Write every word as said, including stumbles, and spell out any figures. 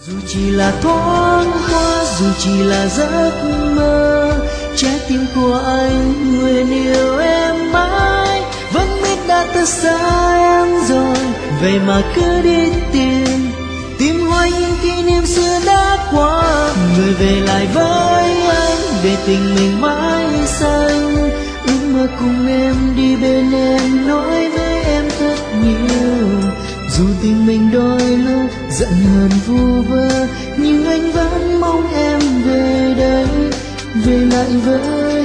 Dù chỉ là thoáng qua, dù chỉ là giấc mơ, trái tim của anh nguyện yêu em mãi. Vẫn biết đã từ xa em rồi, vậy mà cứ đi tìm tìm hoài những kỷ niệm xưa đã qua. Người về lại với anh để tình mình mãi xanh, ước mơ cùng em đi bên em, nói với em thật nhiều. Dù tình mình đôi lúc giận hờn vu vơ, nhưng anh vẫn mong em về đây, về lại với